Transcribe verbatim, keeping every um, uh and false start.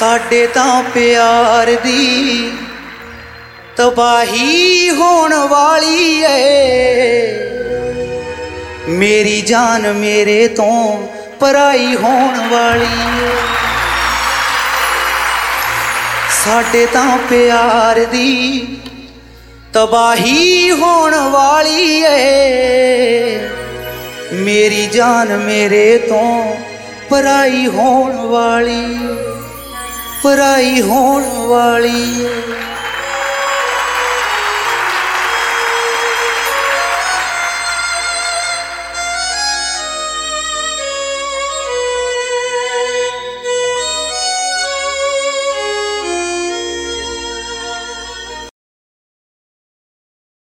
साडे तां प्यार दी तबाही होण वाली है। मेरी जान मेरे तो पराई होण वाली है। साडे तां प्यार दी तबाही होण वाली है। मेरी जान मेरे तो पराई होण वाली, पराई होण वाली।